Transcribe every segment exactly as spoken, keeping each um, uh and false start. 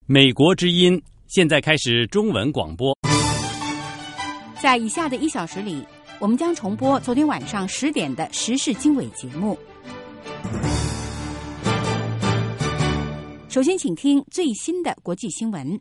美国之音现在开始中文广播。 在以下的一小时里，我们将重播昨天晚上十点的时事经纬节目。首先请听最新的国际新闻。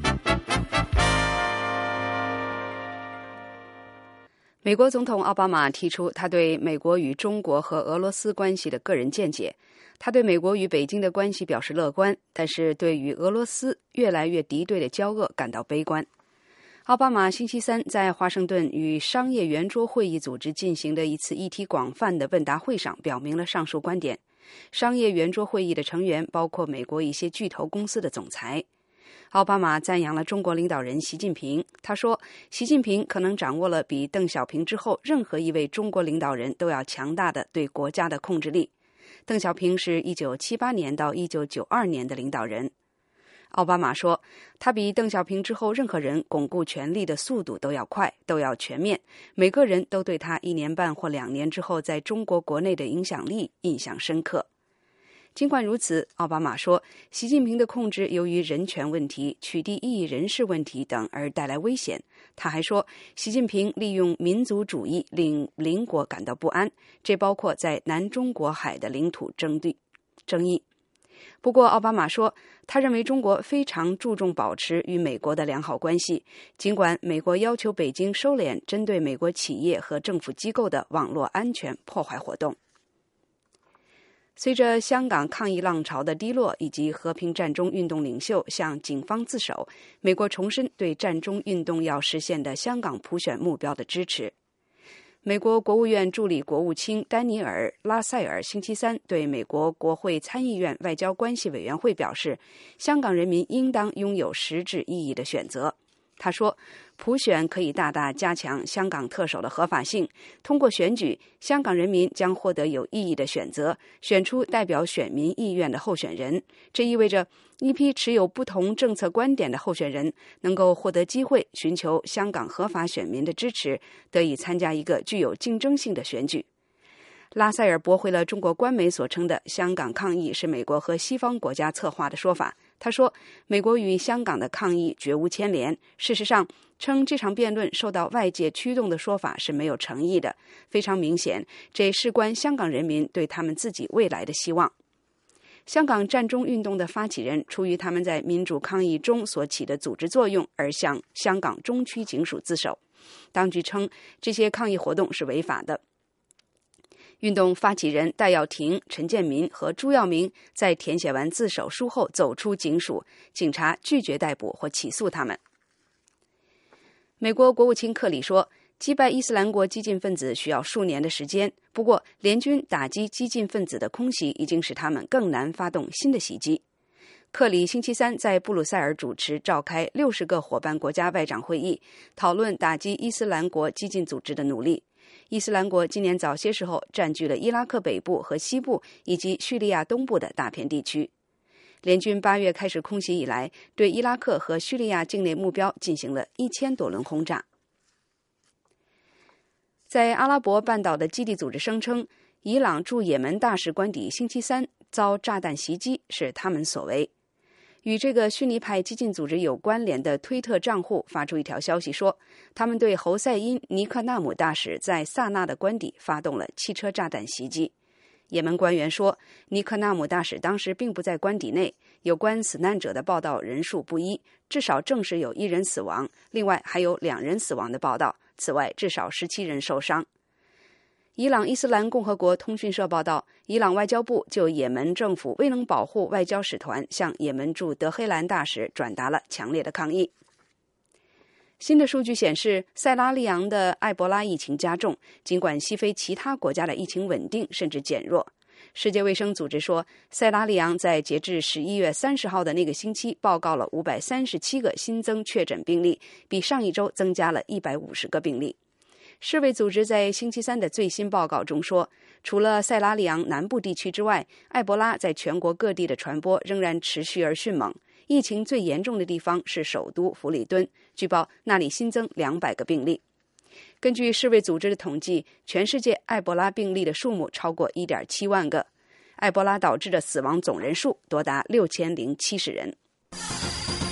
美国总统奥巴马提出他对美国与中国和俄罗斯关系的个人见解。他对美国与北京的关系表示乐观，但是对于俄罗斯越来越敌对的交恶感到悲观。奥巴马星期三在华盛顿与商业圆桌会议组织进行的一次议题广泛的问答会上表明了上述观点。商业圆桌会议的成员包括美国一些巨头公司的总裁。奥巴马赞扬了中国领导人习近平，他说，习近平可能掌握了比邓小平之后任何一位中国领导人都要强大的对国家的控制力。邓小平是一九七八年到一九九二年的领导人。奥巴马说，他比邓小平之后任何人巩固权力的速度都要快，都要全面，每个人都对他一年半或两年之后在中国国内的影响力印象深刻。尽管如此，奥巴马说，习近平的控制由于人权问题、取缔异议人士问题等而带来危险。他还说，习近平利用民族主义令邻国感到不安，这包括在南中国海的领土争对争议。不过，奥巴马说，他认为中国非常注重保持与美国的良好关系，尽管美国要求北京收敛针对美国企业和政府机构的网络安全破坏活动。随着香港抗议浪潮的低落以及和平战中运动领袖向警方自首，美国重申对战中运动要实现的香港普选目标的支持。美国国务院助理国务卿丹尼尔·拉塞尔星期三对美国国会参议院外交关系委员会表示，香港人民应当拥有实质意义的选择。他说，普选可以大大加强香港特首的合法性，通过选举，香港人民将获得有意义的选择，选出代表选民意愿的候选人。这意味着一批持有不同政策观点的候选人能够获得机会，寻求香港合法选民的支持，得以参加一个具有竞争性的选举。拉塞尔驳回了中国官媒所称的香港抗议是美国和西方国家策划的说法。他说，美国与香港的抗议绝无牵连。事实上，称这场辩论受到外界驱动的说法是没有诚意的。非常明显，这事关香港人民对他们自己未来的希望。香港战中运动的发起人出于他们在民主抗议中所起的组织作用而向香港中区警署自首。当局称这些抗议活动是违法的。运动发起人戴耀廷、陈建民和朱耀明在填写完自首书后走出警署，警察拒绝逮捕或起诉他们。美国国务卿克里说，击败伊斯兰国激进分子需要数年的时间，不过联军打击激进分子的空袭已经使他们更难发动新的袭击。克里星期三在布鲁塞尔主持召开六十个伙伴国家外长会议，讨论打击伊斯兰国激进组织的努力。伊斯兰国今年早些时候占据了伊拉克北部和西部以及叙利亚东部的大片地区。联军八月开始空袭以来，对伊拉克和叙利亚境内目标进行了一千多轮轰炸。在阿拉伯半岛的基地组织声称，伊朗驻也门大使官邸星期三遭炸弹袭击是他们所为。与这个逊尼派激进组织有关联的推特账户发出一条消息说，他们对侯赛因·尼克纳姆大使在萨那的官邸发动了汽车炸弹袭击。也门官员说，尼克纳姆大使当时并不在官邸内，有关死难者的报道人数不一，至少证实有一人死亡，另外还有两人死亡的报道，此外至少十七人受伤。伊朗伊斯兰共和国通讯社报道，伊朗外交部就也门政府未能保护外交使团向也门驻德黑兰大使转达了强烈的抗议。新的数据显示，塞拉利昂的埃博拉疫情加重，尽管西非其他国家的疫情稳定甚至减弱。世界卫生组织说，塞拉利昂在截至十一月三十号的那个星期报告了五百三十七个新增确诊病例，比上一周增加了一百五十个病例。世卫组织在星期三的最新报告中说，除了塞拉利昂南部地区之外，埃博拉在全国各地的传播仍然持续而迅猛。疫情最严重的地方是首都弗里敦，据报那里新增两百个病例。根据世卫组织的统计，全世界埃博拉病例的数目超过 一点七万个，埃博拉导致的死亡总人数多达六千零七十人。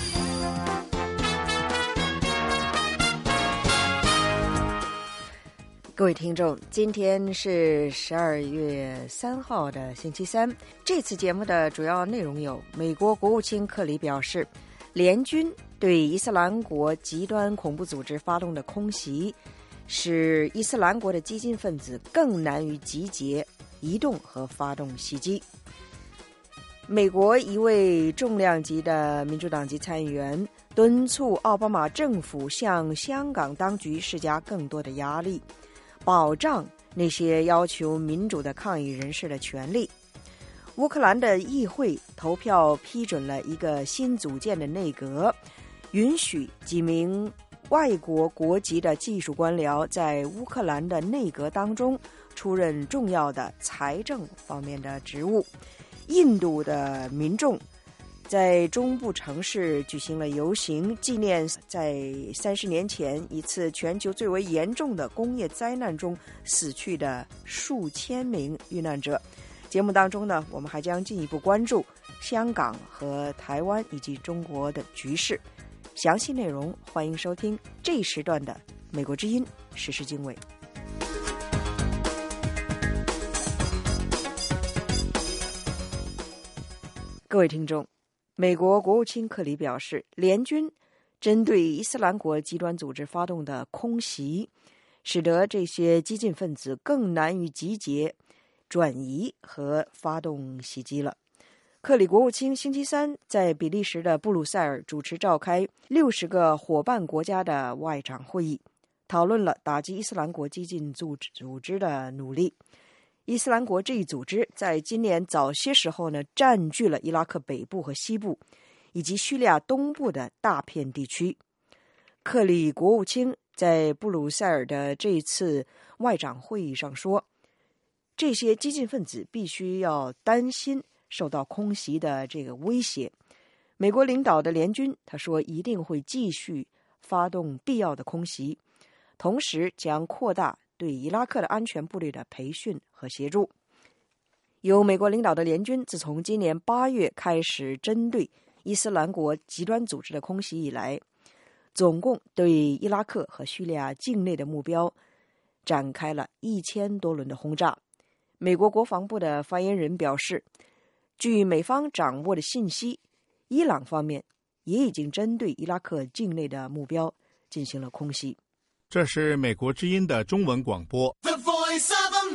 各位听众，今天是十二月三号的星期三。这次节目的主要内容有：美国国务卿克里表示，联军对伊斯兰国极端恐怖组织发动的空袭，使伊斯兰国的激进分子更难于集结、移动和发动袭击。美国一位重量级的民主党籍参议员敦促奥巴马政府向香港当局施加更多的压力，保障那些要求民主的抗议人士的权利。乌克兰的议会投票批准了一个新组建的内阁，允许几名外国国籍的技术官僚在乌克兰的内阁当中出任重要的财政方面的职务。印度的民众在中部城市举行了游行，纪念在三十年前一次全球最为严重的工业灾难中死去的数千名遇难者。节目当中呢，我们还将进一步关注香港和台湾以及中国的局势。详细内容欢迎收听这一时段的美国之音时事经纬。各位听众，美国国务卿克里表示，联军针对伊斯兰国极端组织发动的空袭，使得这些激进分子更难于集结、转移和发动袭击了。克里国务卿星期三在比利时的布鲁塞尔主持召开六十个伙伴国家的外长会议，讨论了打击伊斯兰国激进组织组织的努力。伊斯兰国这一组织在今年早些时候呢，占据了伊拉克北部和西部以及叙利亚东部的大片地区。克里国务卿在布鲁塞尔的这一次外长会议上说，这些激进分子必须要担心受到空袭的这个威胁。美国领导的联军，他说一定会继续发动必要的空袭，同时将扩大对伊拉克的安全部队的培训和协助。由美国领导的联军自从今年八月开始针对伊斯兰国极端组织的空袭以来，总共对伊拉克和叙利亚境内的目标展开了一千多轮的轰炸。美国国防部的发言人表示，据美方掌握的信息，伊朗方面也已经针对伊拉克境内的目标进行了空袭。 这是美国之音的中文广播。 The Voice of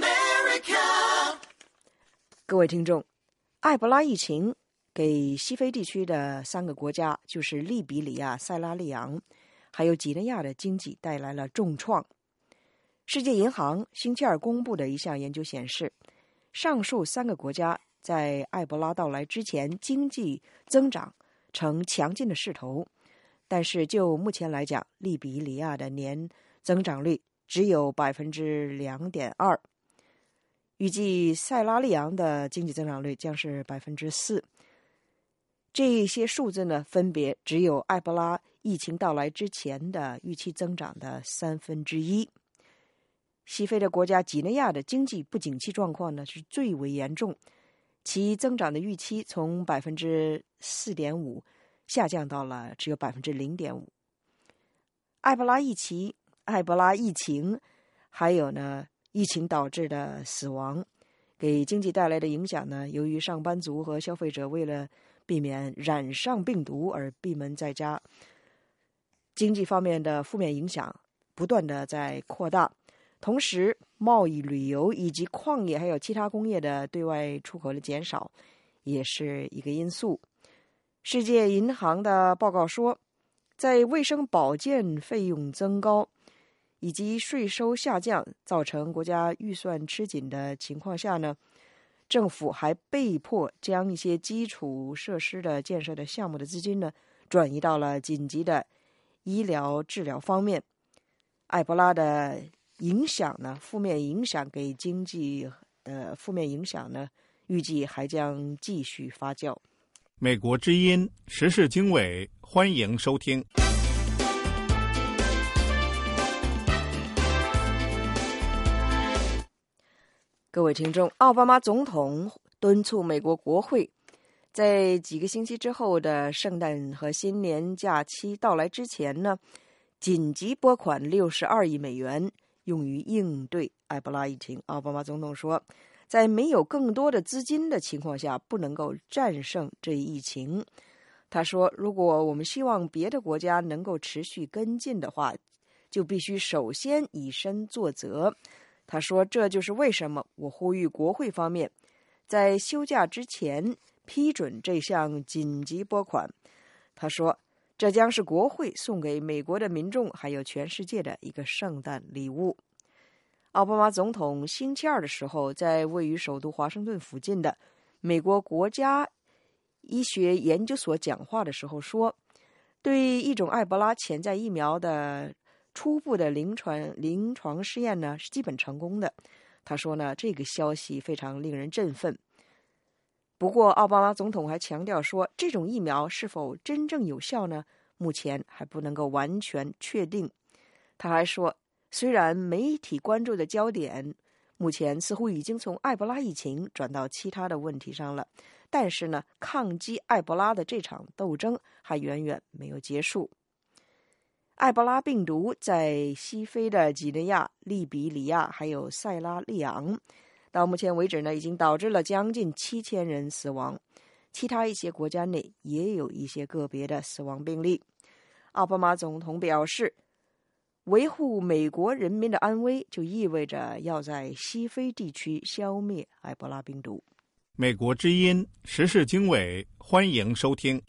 America。 各位听众，埃博拉疫情给西非地区的三个国家，就是利比里亚、塞拉利昂还有几内亚的经济带来了重创。世界银行星期二公布的一项研究显示，上述三个国家在埃博拉到来之前经济增长呈强劲的势头，但是就目前来讲，利比里亚的年增长率只有 百分之两点二， 预计塞拉利昂的经济增长率将是 百分之四。 这些数字呢，分别只有埃博拉疫情到来之前的预期增长的三分之一。西非的国家几内亚的经济不景气状况呢是最为严重，其增长的预期从 百分之四点五 下降到了只有 百分之零点五。 埃博拉疫情埃博拉疫情还有呢疫情导致的死亡给经济带来的影响呢，由于上班族和消费者为了避免染上病毒而闭门在家，经济方面的负面影响不断的在扩大。同时贸易、旅游以及矿业还有其他工业的对外出口的减少也是一个因素。世界银行的报告说，在卫生保健费用增高以及税收下降造成国家预算吃紧的情况下呢，政府还被迫将一些基础设施的建设的项目的资金呢转移到了紧急的医疗治疗方面。埃博拉的影响呢，负面影响给经济的负面影响呢，预计还将继续发酵。 美国之音时事经纬，欢迎收听。 各位听众，奥巴马总统敦促美国国会在几个星期之后的圣诞和新年假期到来之前呢，紧急拨款六十二亿美元， 用于应对埃博拉疫情。奥巴马总统说，在没有更多的资金的情况下，不能够战胜这一疫情。他说，如果我们希望别的国家能够持续跟进的话，就必须首先以身作则。他说，这就是为什么我呼吁国会方面在休假之前批准这项紧急拨款。他说，这将是国会送给美国的民众还有全世界的一个圣诞礼物。奥巴马总统星期二的时候，在位于首都华盛顿附近的美国国家医学研究所讲话的时候说，对一种埃博拉潜在疫苗的初步的临床临床试验呢是基本成功的。他说呢，这个消息非常令人振奋。不过奥巴马总统还强调说，这种疫苗是否真正有效呢，目前还不能够完全确定。他还说，虽然媒体关注的焦点目前似乎已经从埃博拉疫情转到其他的问题上了，但是呢，抗击埃博拉的这场斗争还远远没有结束。埃博拉病毒在西非的几内亚、利比里亚还有塞拉利昂，到目前为止呢，已经导致了将近七千人死亡。其他一些国家内也有一些个别的死亡病例。奥巴马总统表示，维护美国人民的安危就意味着要在西非地区消灭埃博拉病毒。 美国之音时事经纬，欢迎收听。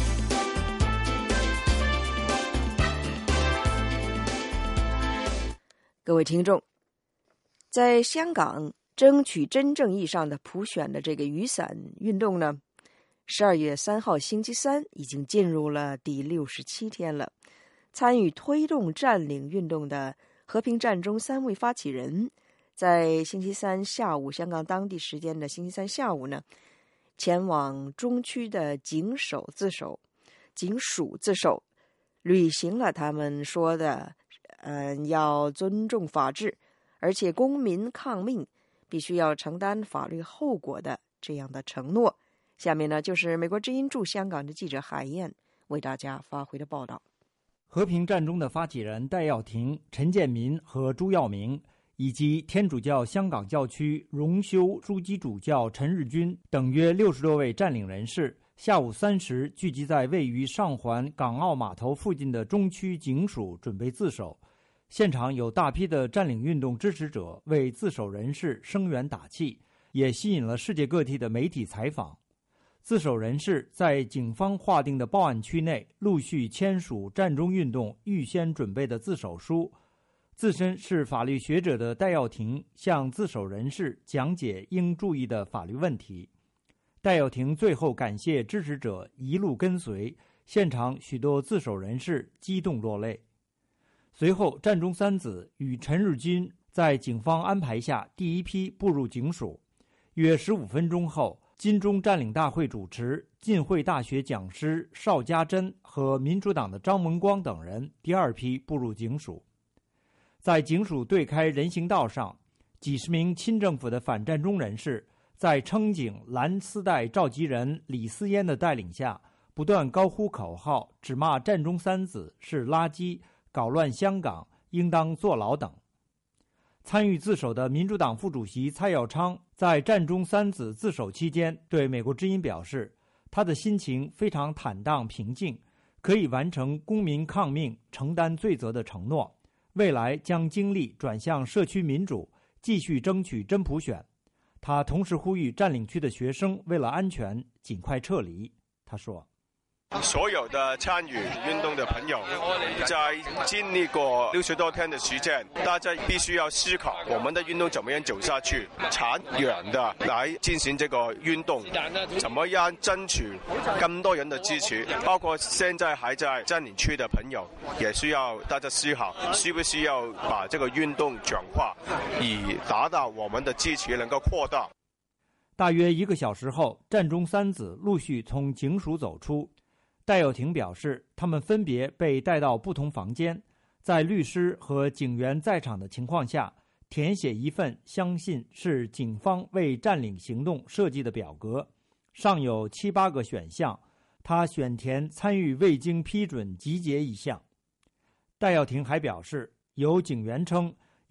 各位听众，在香港争取真正意义上的普选的这个雨伞运动呢，十二月三号星期三已经进入了第六十七天了。参与推动占领运动的和平战中三位发起人，在星期三下午，香港当地时间的星期三下午呢，前往中区的警守自首、警署自首，履行了他们说的，嗯，要尊重法治，而且公民抗命必须要承担法律后果的这样的承诺。下面呢，就是美国之音驻香港的记者海燕为大家发回的报道。 和平战中的发起人戴耀廷、陈建民和朱耀明，以及天主教香港教区荣休枢机主教陈日君等约六十多位占领人士，下午三时聚集在位于上环港澳码头附近的中区警署，准备自首。现场有大批的占领运动支持者为自首人士声援打气，也吸引了世界各地的媒体采访。自首人士在警方划定的报案区内陆续签署战中运动预先准备的自首书。自身是法律学者的戴耀廷向自首人士讲解应注意的法律问题。戴耀廷最后感谢支持者一路跟随，现场许多自首人士激动落泪。随后，战中三子与陈日君在警方安排下第一批步入警署。约十五分钟后，金钟占领大会主持、浸会大学讲师邵家珍和民主党的张文光等人第二批步入警署。在警署对开人行道上，几十名亲政府的反战中人士在称警蓝丝带召集人李思嫣的带领下，不断高呼口号，指骂战中三子是垃圾，搞乱香港，应当坐牢等。参与自首的民主党副主席蔡耀昌在战中三子自首期间对美国之音表示，他的心情非常坦荡平静，可以完成公民抗命、承担罪责的承诺，未来将精力转向社区民主，继续争取真普选。他同时呼吁占领区的学生为了安全尽快撤离。他说， 所有的参与运动的朋友，在经历过六十多天的时间，大家必须要思考我们的运动怎么样走下去，长远的来进行这个运动，怎么样争取更多人的支持，包括现在还在占领区的朋友，也需要大家思考，需不需要把这个运动转化，以达到我们的支持能够扩大。 大约一个小时后，战中三子陆续从警署走出。戴耀廷表示，他们分别被带到不同房间，在律师和警员在场的情况下，填写一份相信是警方为占领行动设计的表格，上有七八个选项，他选填参与未经批准集结一项。戴耀廷还表示，有警员称，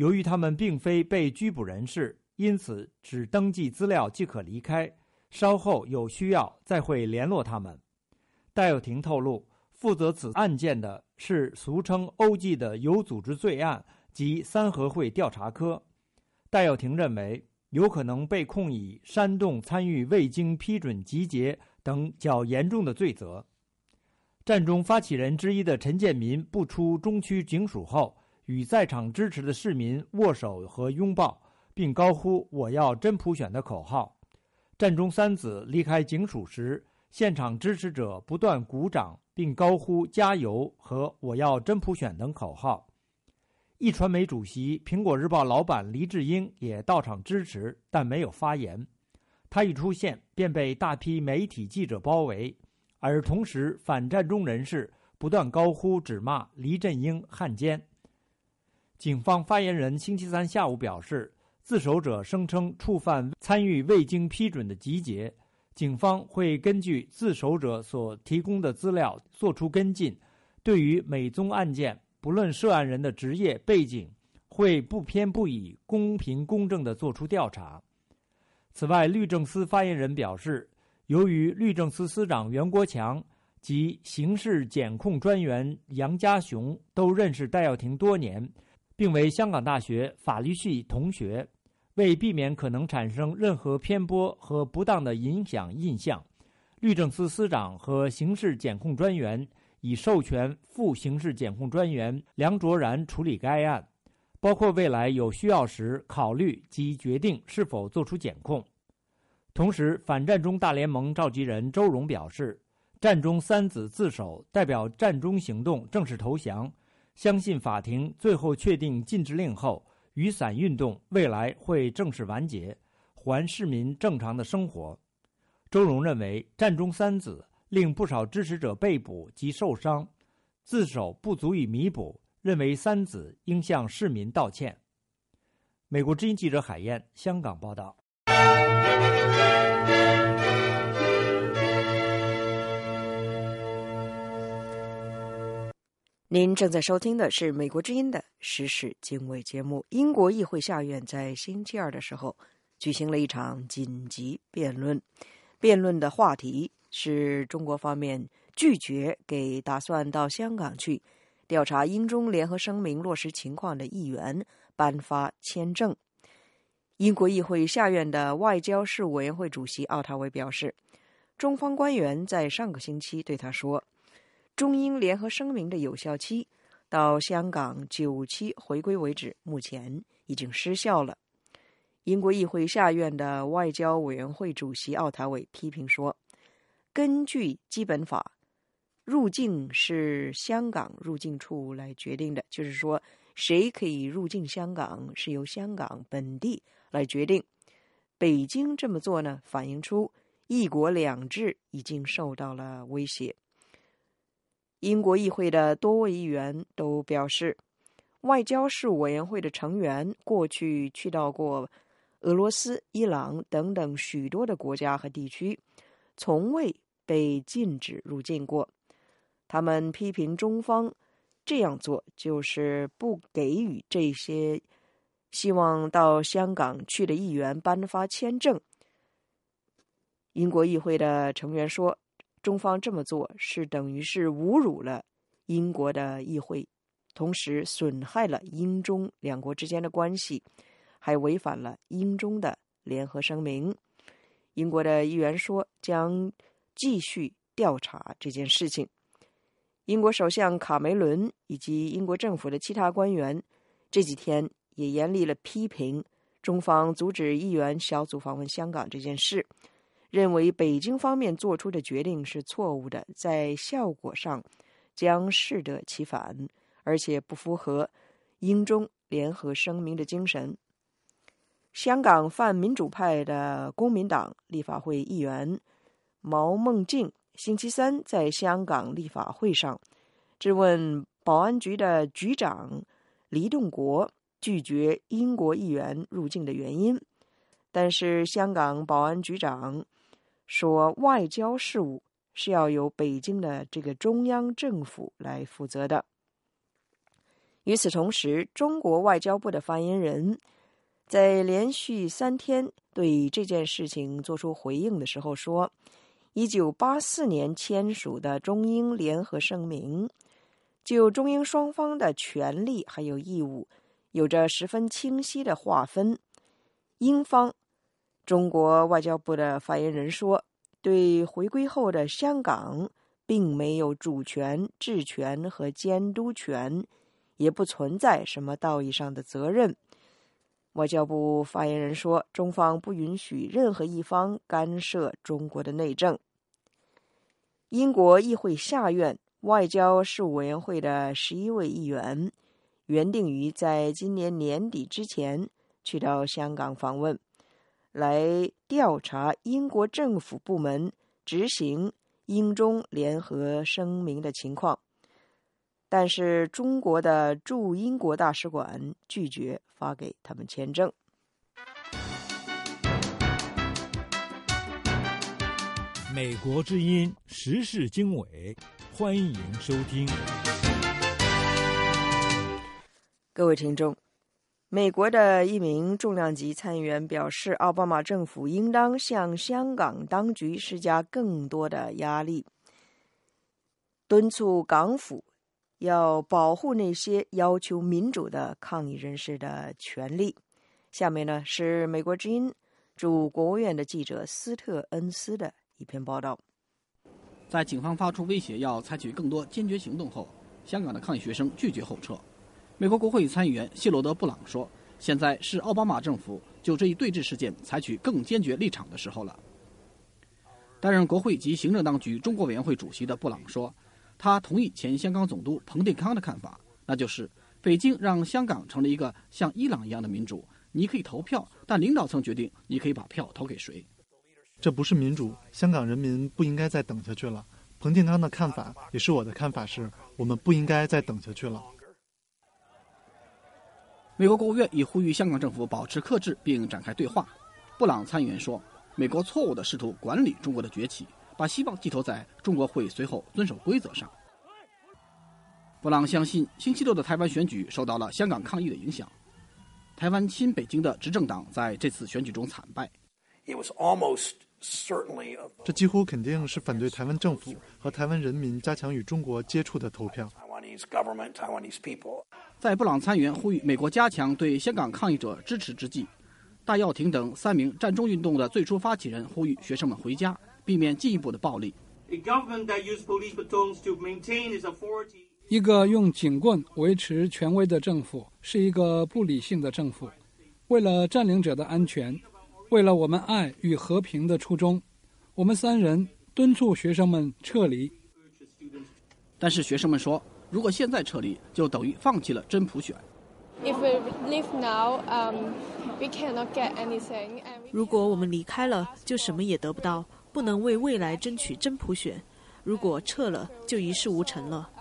由于他们并非被拘捕人士，因此只登记资料即可离开，稍后有需要再会联络他们。戴耀廷透露，负责此案件的是俗称欧记的有组织罪案及三合会调查科。戴耀廷认为有可能被控以煽动参与未经批准集结等较严重的罪责。战中发起人之一的陈建民不出中区警署后，与在场支持的市民握手和拥抱，并高呼我要真普选的口号。战中三子离开警署时，现场支持者不断鼓掌并高呼加油和我要真普选等口号。一传媒主席苹果日报老板黎智英也到场支持，但没有发言。他一出现便被大批媒体记者包围，而同时反战中人士不断高呼指骂黎智英汉奸。警方发言人星期三下午表示，自首者声称触犯参与未经批准的集结，警方会根据自首者所提供的资料作出跟进，对于美宗案件，不论涉案人的职业背景，会不偏不倚、公平公正地作出调查。此外，律政司发言人表示，由于律政司司长袁国强及刑事检控专员杨家雄都认识戴耀廷多年，并为香港大学法律系同学，为避免可能产生任何偏颇和不当的影响印象，律政司司长和刑事检控专员已授权副刑事检控专员梁卓然处理该案，包括未来有需要时考虑及决定是否作出检控。同时，反战中大联盟召集人周荣表示，战中三子自首代表战中行动正式投降，相信法庭最后确定禁制令后，雨伞运动未来会正式完结，还市民正常的生活。周荣认为，战中三子令不少支持者被捕及受伤，自首不足以弥补，认为三子应向市民道歉。美国之音记者海燕，香港报道。 您正在收听的是美国之音的时事经纬节目。英国议会下院在星期二的时候举行了一场紧急辩论，辩论的话题是中国方面拒绝给打算到香港去调查英中联合声明落实情况的议员颁发签证。英国议会下院的外交事务委员会主席奥塔维表示，中方官员在上个星期对他说，中英联合声明的有效期到香港九七回归为止，目前已经失效了。英国议会下院的外交委员会主席奥塔韦批评说，根据基本法，入境是香港入境处来决定的，就是说谁可以入境香港是由香港本地来决定。北京这么做呢，反映出一国两制已经受到了威胁。英国议会的多位议员都表示，外交事务委员会的成员过去去到过俄罗斯、伊朗等等许多的国家和地区，从未被禁止入境过。他们批评中方这样做就是不给予这些希望到香港去的议员颁发签证。英国议会的成员说，中方这么做是等于是侮辱了英国的议会，同时损害了英中两国之间的关系，还违反了英中的联合声明。英国的议员说将继续调查这件事情。英国首相卡梅伦以及英国政府的其他官员这几天也严厉了批评中方阻止议员小组访问香港这件事，认为北京方面做出的决定是错误的，在效果上将适得其反，而且不符合英中联合声明的精神。香港泛民主派的公民党立法会议员毛孟静星期三在香港立法会上质问保安局的局长黎栋国拒绝英国议员入境的原因，但是香港保安局长说，外交事务是要由北京的这个中央政府来负责的。 与此同时，中国外交部的发言人在连续三天对这件事情做出回应的时候说，一九八四年签署的中英联合声明就中英双方的权利还有义务有着十分清晰的划分。英方，中国外交部的发言人说，对回归后的香港并没有主权、治权和监督权，也不存在什么道义上的责任。外交部发言人说，中方不允许任何一方干涉中国的内政。英国议会下院外交事务委员会的十一位议员原定于在今年年底之前去到香港访问，来调查英国政府部门执行英中联合声明的情况，但是中国的驻英国大使馆拒绝发给他们签证。 美国之音时事经纬，欢迎收听。 各位听众，美国的一名重量级参议员表示，奥巴马政府应当向香港当局施加更多的压力，敦促港府要保护那些要求民主的抗议人士的权利。下面呢是美国之音驻国务院的记者斯特恩斯的一篇报道。 在警方发出威胁要采取更多坚决行动后，香港的抗议学生拒绝后撤。美国国会参议员谢罗德·布朗说，现在是奥巴马政府就这一对峙事件采取更坚决立场的时候了。担任国会及行政当局中国委员会主席的布朗说，他同意前香港总督彭定康的看法，那就是北京让香港成了一个像伊朗一样的民主，你可以投票，但领导层决定你可以把票投给谁。 这不是民主，香港人民不应该再等下去了。彭定康的看法也是我的看法，是我们不应该再等下去了。 美国国务院已呼吁香港政府保持克制并展开对话。布朗参议员说，美国错误地试图管理中国的崛起，把希望寄托在中国会随后遵守规则上。布朗相信，星期六的台湾选举受到了香港抗议的影响。台湾亲北京的执政党在这次选举中惨败。 这几乎肯定是反对台湾政府和台湾人民加强与中国接触的投票。 在布朗参议员呼吁美国加强对香港抗议者支持之际，戴耀廷等三名占中运动的最初发起人呼吁学生们回家，避免进一步的暴力。 一个用警棍维持权威的政府是一个不理性的政府。为了占领者的安全，为了我们爱与和平的初衷，我们三人敦促学生们撤离。 但是学生们说，如果现在撤离，就等于放弃了真普选。 如果我们离开了，就什么也得不到，不能为未来争取真普选。如果撤了，就一事无成了。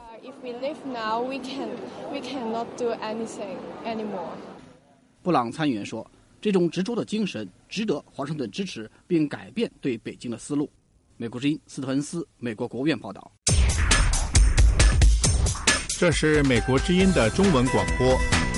布朗参议员说，这种执着的精神值得华盛顿支持，并改变对北京的思路。美国之音斯特恩斯，美国国务院报道。 这是美国之音的中文广播。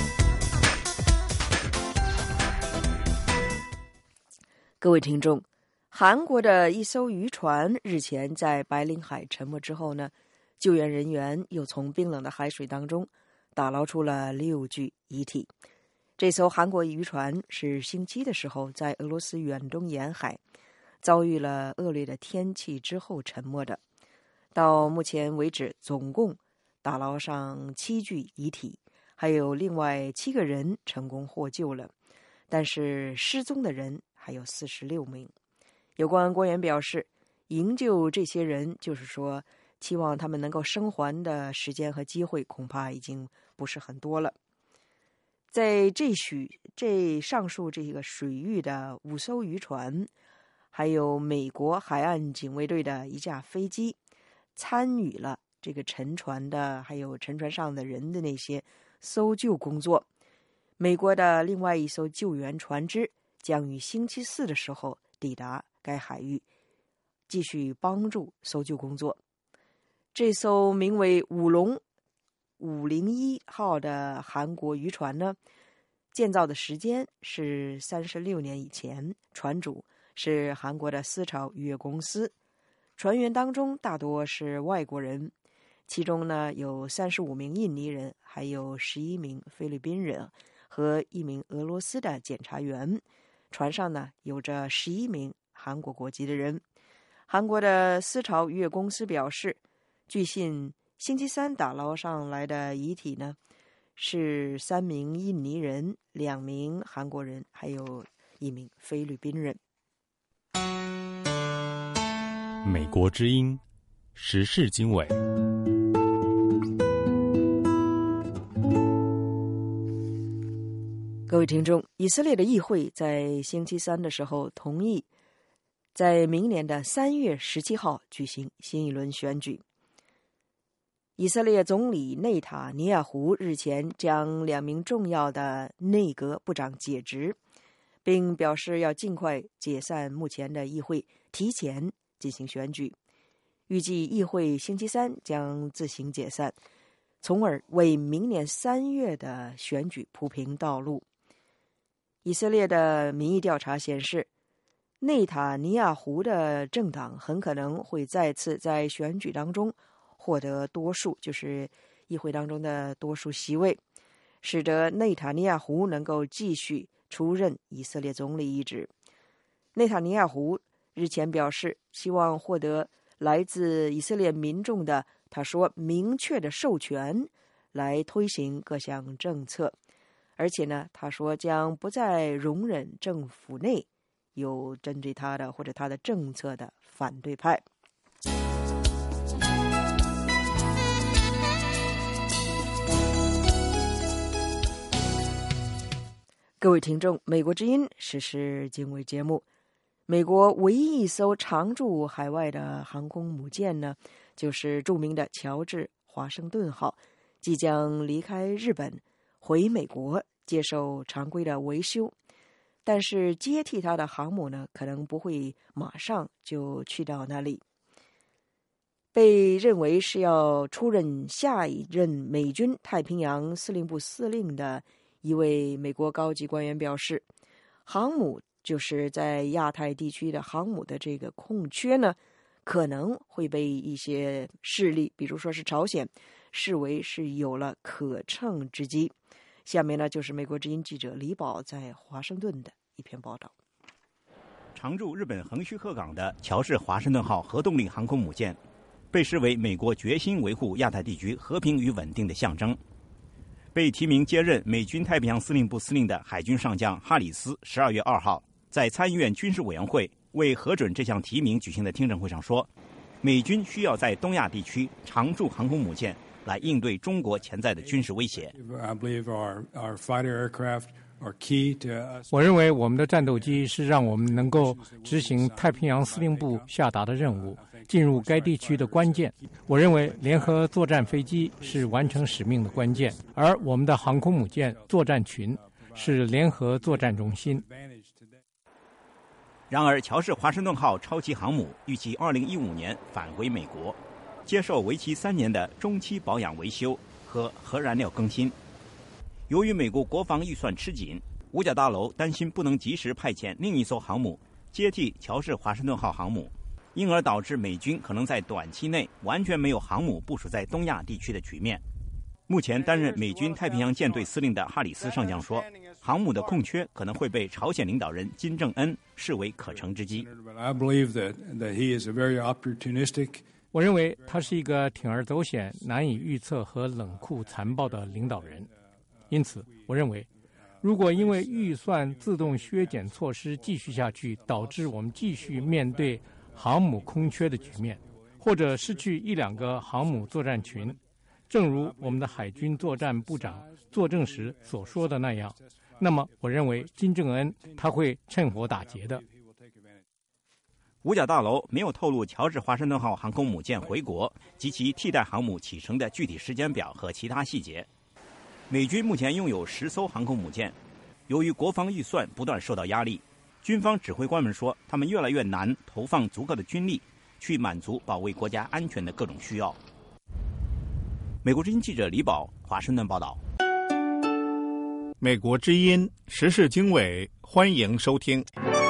各位听众，韩国的一艘渔船日前在白令海沉没之后呢，救援人员又从冰冷的海水当中打捞出了六具遗体。这艘韩国渔船是星期的时候在俄罗斯远东沿海遭遇了恶劣的天气之后沉没的。到目前为止，总共打捞上七具遗体，还有另外七个人成功获救了，但是失踪的人还有四十六名。有关官员表示，营救这些人，就是说期望他们能够生还的时间和机会恐怕已经不是很多了。在这许这上述这个水域的五艘渔船，还有美国海岸警卫队的一架飞机，参与了这个沉船的还有沉船上的人的那些搜救工作。美国的另外一艘救援船只将于星期四的时候抵达该海域，继续帮助搜救工作。这艘名为五龙五零一号的韩国渔船呢，建造的时间是三十六年以前，船主是韩国的思潮渔业公司，船员当中大多是外国人，其中呢有三十五名印尼人，还有十一名菲律宾人和一名俄罗斯的检查员。船上呢有着十一名韩国国籍的人。韩国的思潮渔业公司表示，据信星期三打捞上来的遗体呢是三名印尼人、两名韩国人，还有一名菲律宾人。 美国之音时事经纬。 各位听众，以色列的议会在星期三的时候同意在明年的三月十七号举行新一轮选举。以色列总理内塔尼亚胡日前将两名重要的内阁部长解职，并表示要尽快解散目前的议会，提前进行选举。预计议会星期三将自行解散，从而为明年三月的选举铺平道路。以色列的民意调查显示，内塔尼亚胡的政党很可能会再次在选举当中获得多数，就是议会当中的多数席位，使得内塔尼亚胡能够继续出任以色列总理一职。内塔尼亚胡日前表示，希望获得来自以色列民众的，他说明确的授权，来推行各项政策。而且呢，他说将不再容忍政府内有针对他的或者他的政策的反对派。各位听众，美国之音时事经纬节目，美国唯一一艘常驻海外的航空母舰呢，就是著名的乔治华盛顿号，即将离开日本回美国接受常规的维修，但是接替它的航母呢，可能不会马上就去到那里。被认为是要出任下一任美军太平洋司令部司令的一位美国高级官员表示，航母就是在亚太地区的航母的这个空缺呢，可能会被一些势力，比如说是朝鲜，视为是有了可乘之机。下面呢，就是美国之音记者李宝在华盛顿的一篇报道。 常驻日本横须贺港的乔治华盛顿号核动力航空母舰，被视为美国决心维护亚太地区和平与稳定的象征。被提名接任美军太平洋司令部司令的海军上将哈里斯，十二月二号在参议院军事委员会为核准这项提名举行的听证会上说，美军需要在东亚地区常驻航空母舰来应对中国潜在的军事威胁。 我认为我们的战斗机是让我们能够执行太平洋司令部下达的任务，进入该地区的关键。我认为联合作战飞机是完成使命的关键，而我们的航空母舰作战群是联合作战中心。 然而，乔治华盛顿号超级航母预计二零一五年返回美国，接受为期三年的中期保养维修和核燃料更新。由于美国国防预算吃紧，五角大楼担心不能及时派遣另一艘航母接替乔治华盛顿号航母，因而导致美军可能在短期内完全没有航母部署在东亚地区的局面。目前担任美军太平洋舰队司令的哈里斯上将说，航母的空缺可能会被朝鲜领导人金正恩视为可乘之机。 我认为他是一个铤而走险、难以预测和冷酷残暴的领导人。因此，我认为，如果因为预算自动削减措施继续下去，导致我们继续面对航母空缺的局面，或者失去一两个航母作战群，正如我们的海军作战部长作证时所说的那样，那么我认为金正恩他会趁火打劫的。 五角大楼没有透露乔治华盛顿号航空母舰回国及其替代航母启程的具体时间表和其他细节。美军目前拥有十艘航空母舰，由于国防预算不断受到压力，军方指挥官们说，他们越来越难投放足够的军力去满足保卫国家安全的各种需要。 美国之音记者李宝华盛顿报道。 美国之音时事经纬，欢迎收听。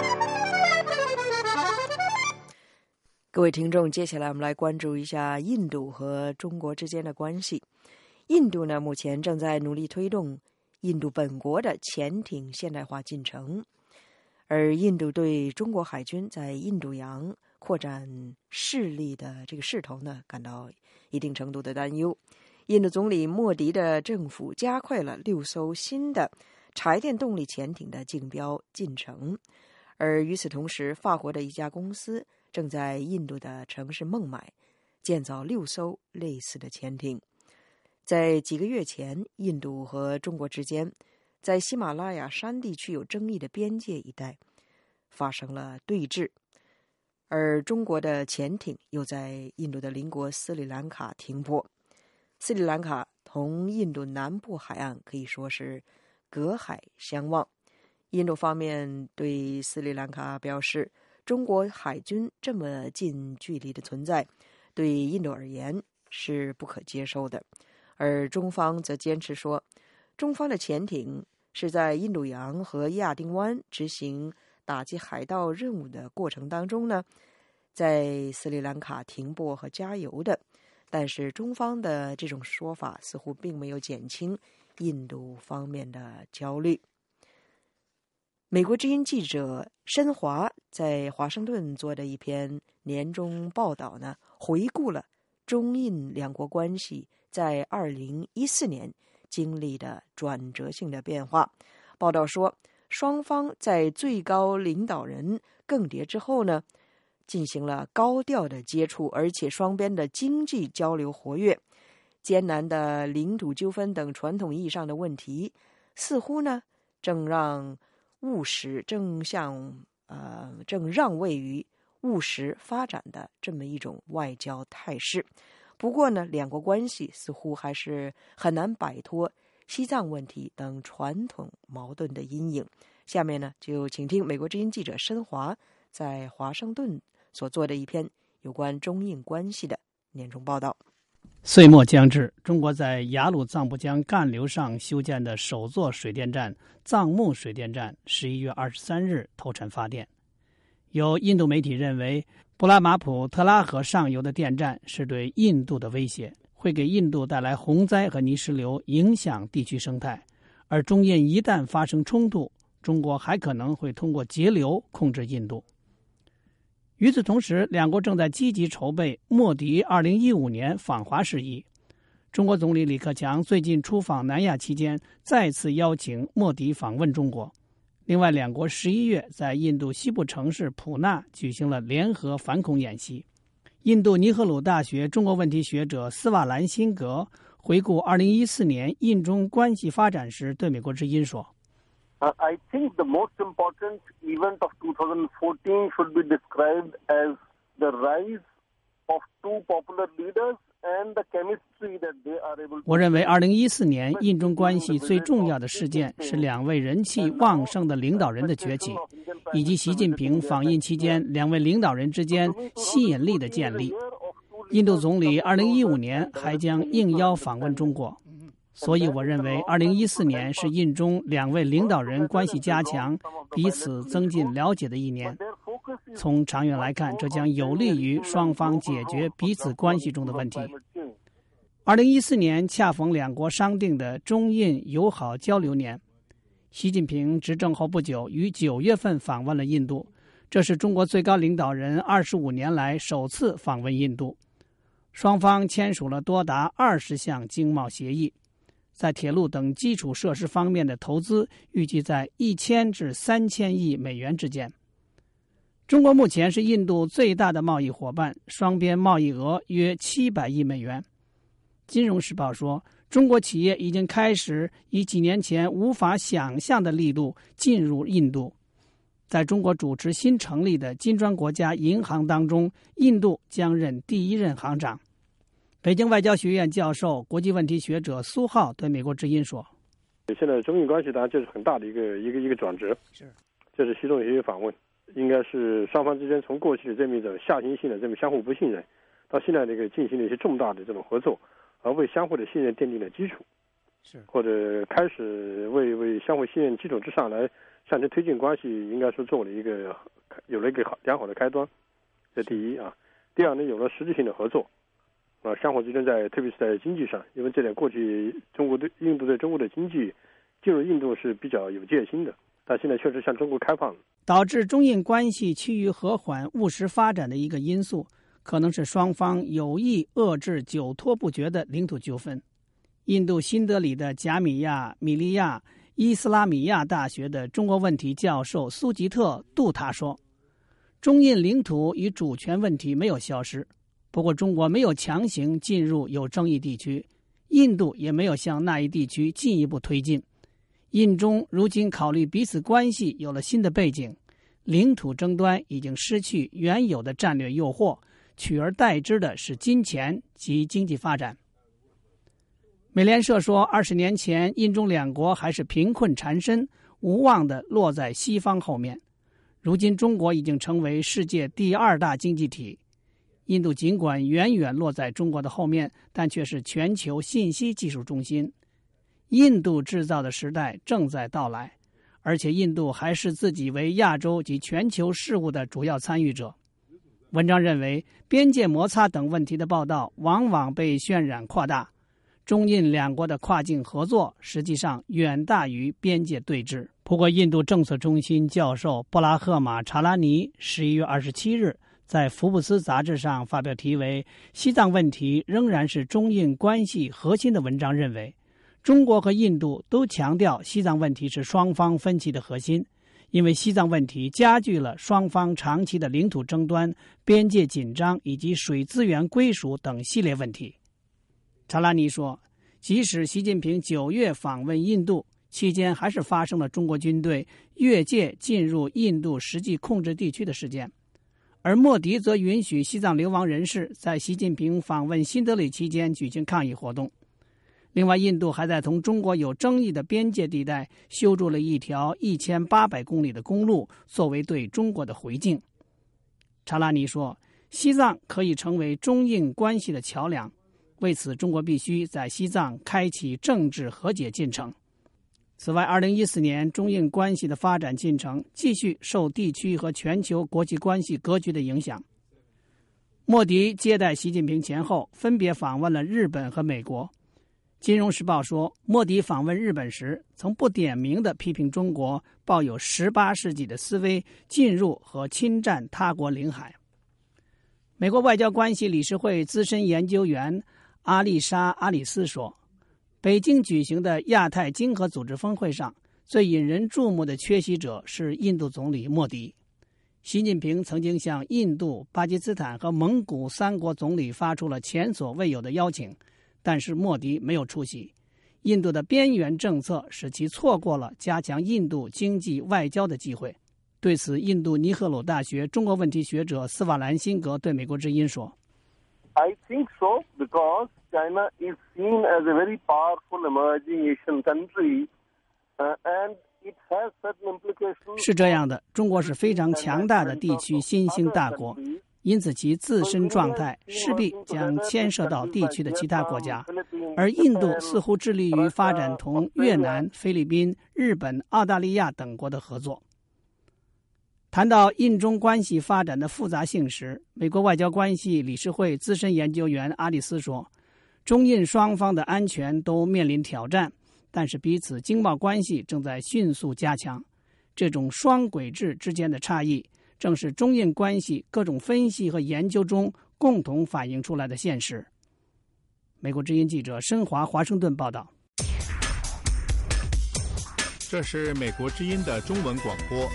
各位听众，接下来我们来关注一下印度和中国之间的关系。印度呢，目前正在努力推动印度本国的潜艇现代化进程，而印度对中国海军在印度洋扩展势力的这个势头呢，感到一定程度的担忧。印度总理莫迪的政府加快了六艘新的柴电动力潜艇的竞标进程，而与此同时，法国的一家公司正在印度的城市孟买建造六艘类似的潜艇。在几个月前，印度和中国之间在喜马拉雅山地区有争议的边界一带发生了对峙，而中国的潜艇又在印度的邻国斯里兰卡停泊。斯里兰卡同印度南部海岸可以说是隔海相望。印度方面对斯里兰卡表示，中国海军这么近距离的存在对印度而言是不可接受的，而中方则坚持说，中方的潜艇是在印度洋和亚丁湾执行打击海盗任务的过程当中呢，在斯里兰卡停泊和加油的。但是中方的这种说法似乎并没有减轻印度方面的焦虑。美国之音记者申华在华盛顿做的一篇年终报道呢，回顾了中印两国关系在二零一四年经历的转折性的变化。报道说，双方在最高领导人更迭之后呢，进行了高调的接触，而且双边的经济交流活跃，艰难的领土纠纷等传统意义上的问题，似乎呢正让务实正向呃正让位于务实发展的这么一种外交态势。不过呢，两国关系似乎还是很难摆脱西藏问题等传统矛盾的阴影。下面呢，就请听美国之音记者申华在华盛顿所做的一篇有关中印关系的年终报道。 岁末将至，中国在雅鲁藏布江干流上修建的首座水电站藏木水电站十一月二十三日投产发电。有印度媒体认为，布拉马普特拉河上游的电站是对印度的威胁，会给印度带来洪灾和泥石流，影响地区生态。而中印一旦发生冲突，中国还可能会通过节流控制印度。与此同时，两国正在积极筹备莫迪二零一五年访华事宜。中国总理李克强最近出访南亚期间，再次邀请莫迪访问中国。另外，两国十一月在印度西部城市普纳举行了联合反恐演习。印度尼赫鲁大学中国问题学者斯瓦兰辛格回顾二零一四年印中关系发展时，对美国之音说 Uh, I think the most important event of twenty fourteen should be described as the rise of two popular leaders and the chemistry that they are able to. 我认为二零一四年印中关系最重要的事件是两位人气旺盛的领导人的崛起，以及习近平访印期间两位领导人之间吸引力的建立。印度总理二零一五年还将应邀访问中国。所以我认为二零一四年是印中两位领导人关系加强、彼此增进了解的一年。从长远来看，这将有利于双方解决彼此关系中的问题。二零一四年恰逢两国商定的中印友好交流年，习近平执政后不久于九月份访问了印度，这是中国最高领导人二十五年来首次访问印度。双方签署了多达二十项经贸协议。在铁路等基础设施方面的投资预计在一千至三千亿美元之间。中国目前是印度最大的贸易伙伴，双边贸易额约七百亿美元。金融时报说，中国企业已经开始以几年前无法想象的力度进入印度。在中国主持新成立的金砖国家银行当中，印度将任第一任行长。北京外交学院教授、国际问题学者苏浩对美国之音说：“ 现在中印关系当然这是很大的一个一个一个转折，是，这是习总书记访问，应该是双方之间从过去的这么一种下行性的这么相互不信任，到现在这个进行了一些重大的这种合作， 而为相互的信任奠定了基础， 是或者开始为为相互信任基础之上来向前推进关系，应该说做了一个有了一个好良好的开端。这第一啊，第二呢，有了实质性的合作啊，相互之间在特别是在经济上，因为这点过去中国对印度对中国的经济进入印度是比较有戒心的，但现在确实向中国开放了。 导致中印关系趋于和缓务实发展的一个因素，可能是双方有意遏制久拖不决的领土纠纷。印度新德里的贾米亚米利亚伊斯拉米亚大学的中国问题教授苏吉特杜塔说，中印领土与主权问题没有消失，不过中国没有强行进入有争议地区，印度也没有向那一地区进一步推进。印中如今考虑彼此关系有了新的背景，领土争端已经失去原有的战略诱惑，取而代之的是金钱及经济发展。美联社说，二十年前印中两国还是贫困缠身，无望地落在西方后面。如今中国已经成为世界第二大经济体，印度尽管远远落在中国的后面，但却是全球信息技术中心。印度制造的时代正在到来，而且印度还是自己为亚洲及全球事务的主要参与者。文章认为，边界摩擦等问题的报道往往被渲染扩大，中印两国的跨境合作实际上远大于边界对峙。不过，印度政策中心教授布拉赫马查拉尼十一月二十七日在《福布斯》杂志上发表题为《西藏问题仍然是中印关系核心》的文章，认为中国和印度都强调西藏问题是双方分歧的核心，因为西藏问题加剧了双方长期的领土争端、边界紧张以及水资源归属等系列问题。查拉尼说，即使习近平九月访问印度期间，还是发生了中国军队越界进入印度实际控制地区的事件，而莫迪则允许西藏流亡人士在习近平访问新德里期间举行抗议活动。另外，印度还在同中国有争议的边界地带修筑了一条一千八百公里的公路，作为对中国的回敬。查拉尼说，西藏可以成为中印关系的桥梁，为此中国必须在西藏开启政治和解进程。此外，二零一四年中印关系的发展进程继续受地区和全球国际关系格局的影响。莫迪接待习近平前后分别访问了日本和美国。金融时报说，莫迪访问日本时曾不点名地批评中国抱有十八世纪的思维，进入和侵占他国领海。美国外交关系理事会资深研究员阿丽莎·阿里斯说，北京举行的亚太经合组织峰会上，最引人注目的缺席者是印度总理莫迪。习近平曾经向印度、巴基斯坦和蒙古三国总理发出了前所未有的邀请，但是莫迪没有出席。印度的边缘政策使其错过了加强印度经济外交的机会。对此，印度尼赫鲁大学中国问题学者斯瓦兰辛格对美国之音说， I think so, because China is seen as a very powerful emerging Asian country, uh, and it has certain implications. 是这样的，中国是非常强大的地区新兴大国，因此其自身状态势必将牵涉到地区的其他国家，而印度似乎致力于发展同越南、菲律宾、日本、澳大利亚等国的合作。谈到印中关系发展的复杂性时，美国外交关系理事会资深研究员阿里斯说，中印双方的安全都面临挑战，但是彼此经贸关系正在迅速加强。这种双轨制之间的差异，正是中印关系各种分析和研究中共同反映出来的现实。美国之音记者申华华盛顿报道。 这是美国之音的中文广播。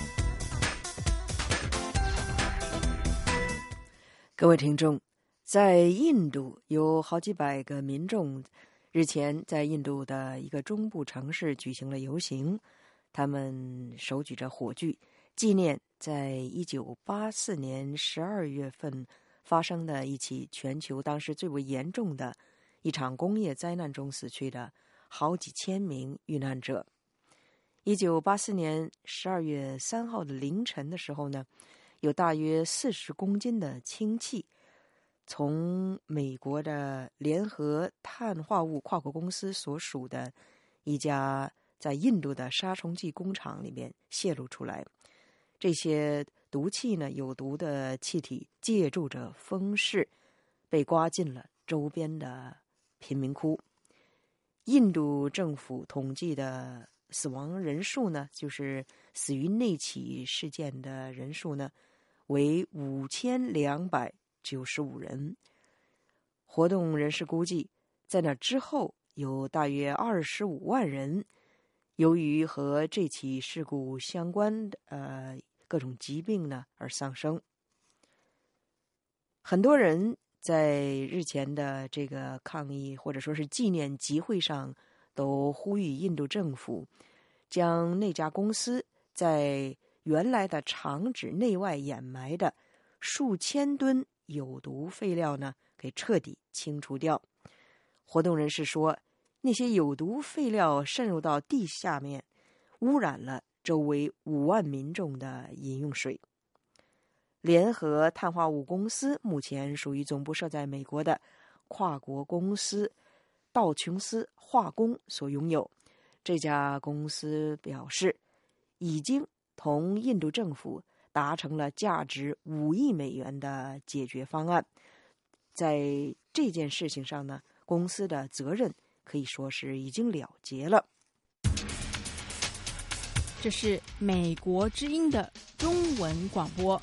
各位听众，在印度有好几百个民众日前在印度的一个中部城市举行了游行，他们手举着火炬，纪念在一九八四年十二月份发生的一起全球当时最为严重的一场工业灾难中死去的好几千名遇难者。一九八四年十二月三号的凌晨的时候呢，有大约四十公斤的氢气从美国的联合碳化物跨国公司所属的一家在印度的杀虫剂工厂里面泄露出来。这些毒气呢，有毒的气体借助着风势被刮进了周边的贫民窟。印度政府统计的死亡人数呢，就是死于那起事件的人数呢，为五千两百九十五人。活动人士估计，在那之后有大约二十五万人由于和这起事故相关的呃各种疾病呢而丧生。很多人在日前的这个抗议或者说是纪念集会上，都呼吁印度政府将那家公司在原来的厂址内外掩埋的数千吨有毒废料呢，给彻底清除掉。活动人士说，那些有毒废料渗入到地下面，污染了周围五万民众的饮用水。联合碳化物公司目前属于总部设在美国的跨国公司道琼斯化工所拥有。这家公司表示，已经同印度政府达成了价值五亿美元的解决方案。在这件事情上呢，公司的责任可以说是已经了结了。 这是美国之音的中文广播。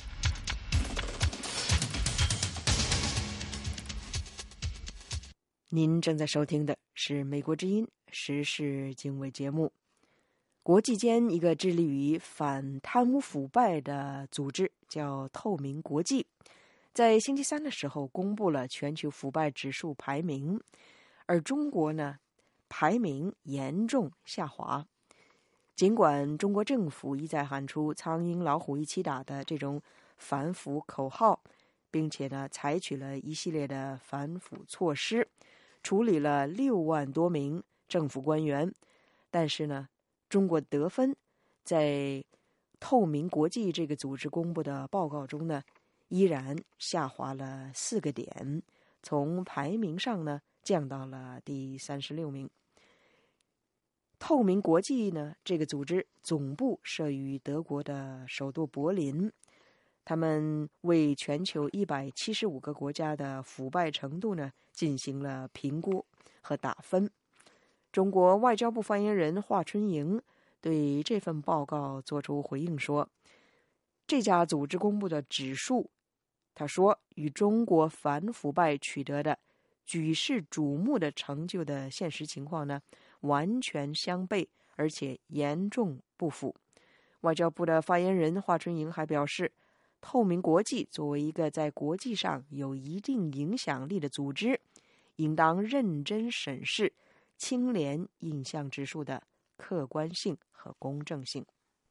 您正在收听的是美国之音时事经纬节目。国际间一个致力于反贪污腐败的组织叫透明国际，在星期三的时候公布了全球腐败指数排名，而中国呢，排名严重下滑。尽管中国政府一再喊出苍蝇老虎一起打的这种反腐口号，并且呢采取了一系列的反腐措施，处理了六万多名政府官员，但是呢，中国得分在透明国际这个组织公布的报告中呢，依然下滑了四个点，从排名上呢降到了第三十六名。透明国际呢，这个组织总部设于德国的首都柏林，他们为全球一百七十五个国家的腐败程度呢进行了评估和打分。中国外交部发言人华春莹对这份报告作出回应说，这家组织公布的指数，他说与中国反腐败取得的举世瞩目的成就的现实情况呢完全相悖，而且严重不符。外交部的发言人华春莹还表示，透明国际作为一个在国际上有一定影响力的组织，应当认真审视清廉印象指数的客观性和公正性。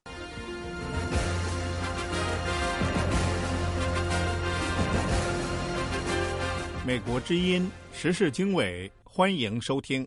美国之音时事经纬，欢迎收听。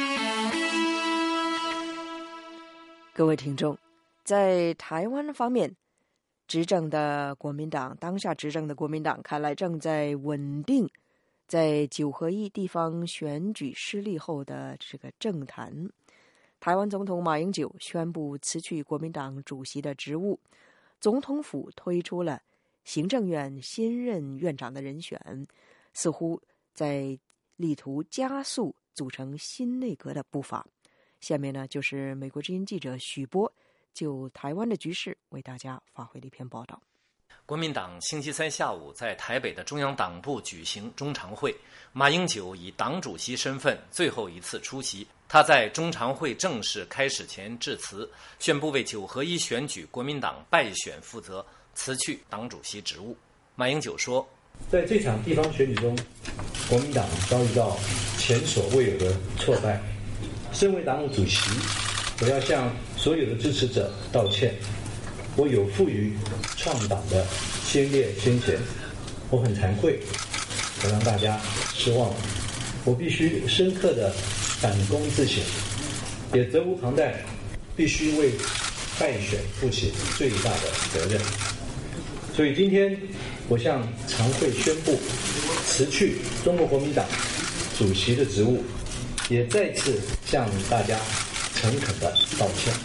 各位听众，在台湾方面，执政的国民党，当下执政的国民党看来正在稳定在九合一地方选举失利后的这个政坛。台湾总统马英九宣布辞去国民党主席的职务，总统府推出了行政院新任院长的人选，似乎在力图加速组成新内阁的步伐。下面呢，就是美国之音记者许波就台湾的局势为大家发回的一篇报道。 国民党星期三下午在台北的中央党部举行中常会，马英九以党主席身份最后一次出席。他在中常会正式开始前致辞，宣布为九合一选举国民党败选负责，辞去党主席职务。马英九说， 在这场地方选举中，国民党遭遇到前所未有的挫败。身为党务主席，我要向所有的支持者道歉。我有负于创党的先烈先贤，我很惭愧，我让大家失望了。我必须深刻的反躬自省，也责无旁贷，必须为败选负起最大的责任。所以今天我向常会宣布， 辞去中国国民党主席的职务，也再次向大家诚恳的道歉。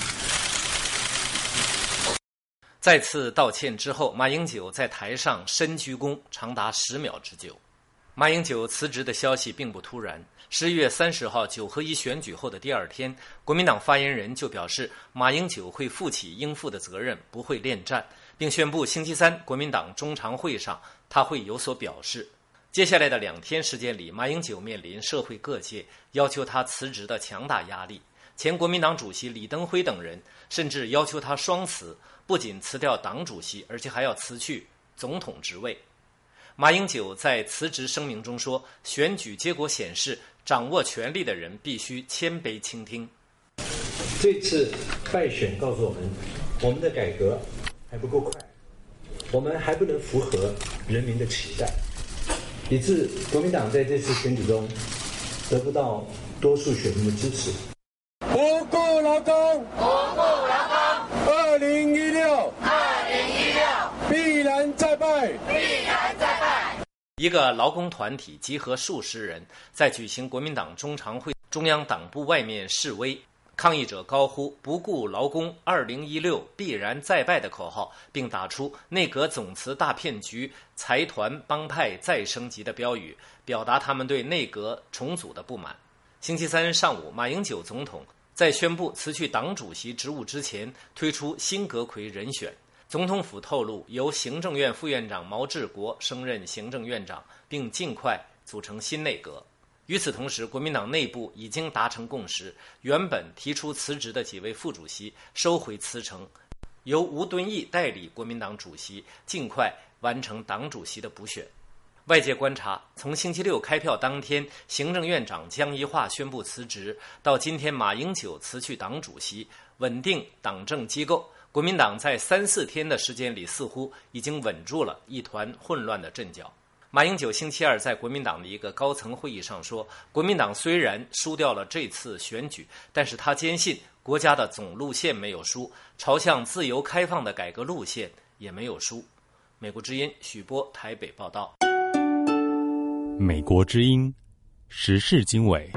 再次道歉之后，马英九在台上深鞠躬，长达十秒之久。马英九辞职的消息并不突然。十一月三十号九合一选举后的第二天，国民党发言人就表示，马英九会负起应负的责任，不会恋战，并宣布星期三国民党中常会上他会有所表示。接下来的两天时间里，马英九面临社会各界要求他辞职的强大压力。前国民党主席李登辉等人甚至要求他双辞，不仅辞掉党主席，而且还要辞去总统职位。马英九在辞职声明中说，选举结果显示，掌握权力的人必须谦卑倾听。 这次败选告诉我们，我们的改革还不够快，我们还不能符合人民的期待，以致国民党在这次选举中得不到多数选民的支持。 不顾劳工，不顾劳工，二零一六，二零一六，必然再败，必然再败。 一个劳工团体集合数十人，在举行国民党中常会中央党部外面示威，抗议者高呼“不顾劳工，二零一六必然再败”的口号，并打出“内阁总辞大骗局，财团帮派再升级”的标语，表达他们对内阁重组的不满。星期三上午，马英九总统在宣布辞去党主席职务之前，推出新阁揆人选。总统府透露，由行政院副院长毛治国升任行政院长，并尽快组成新内阁。与此同时，国民党内部已经达成共识，原本提出辞职的几位副主席收回辞呈，由吴敦义代理国民党主席，尽快完成党主席的补选。外界观察，从星期六开票当天，行政院长江宜桦宣布辞职，到今天马英九辞去党主席，稳定党政机构，国民党在三四天的时间里似乎已经稳住了一团混乱的阵脚。马英九星期二在国民党的一个高层会议上说，国民党虽然输掉了这次选举，但是他坚信国家的总路线没有输，朝向自由开放的改革路线也没有输。美国之音许波台北报道。 美国之音时事经纬。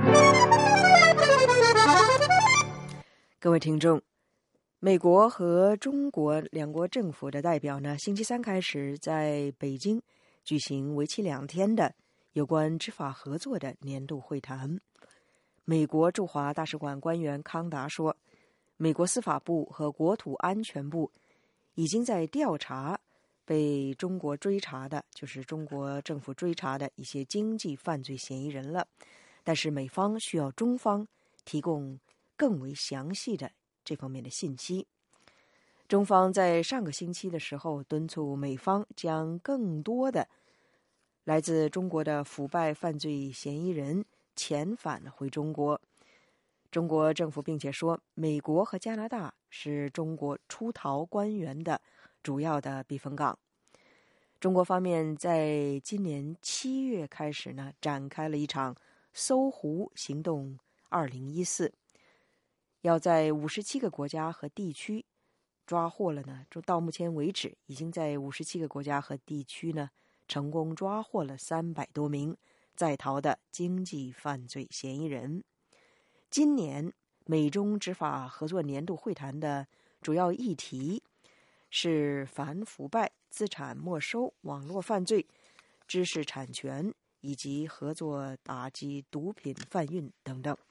各位听众，美国和中国两国政府的代表呢，星期三开始在北京举行为期两天的有关执法合作的年度会谈。美国驻华大使馆官员康达说，美国司法部和国土安全部已经在调查被中国追查的，就是中国政府追查的一些经济犯罪嫌疑人了，但是美方需要中方提供更为详细的这方面的信息。中方在上个星期的时候敦促美方将更多的来自中国的腐败犯罪嫌疑人遣返回中国。中国政府并且说，美国和加拿大是中国出逃官员的主要的避风港。中国方面在今年七月开始呢，展开了一场搜狐行动二零一四，要在五十七个国家和地区抓获了呢，到目前为止已经在五十七个国家和地区呢成功抓获了三百多名在逃的经济犯罪嫌疑人。今年美中执法合作年度会谈的主要议题是反腐败、资产没收、网络犯罪、知识产权以及合作打击毒品贩运等等。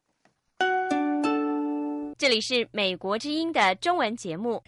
这里是美国之音的中文节目。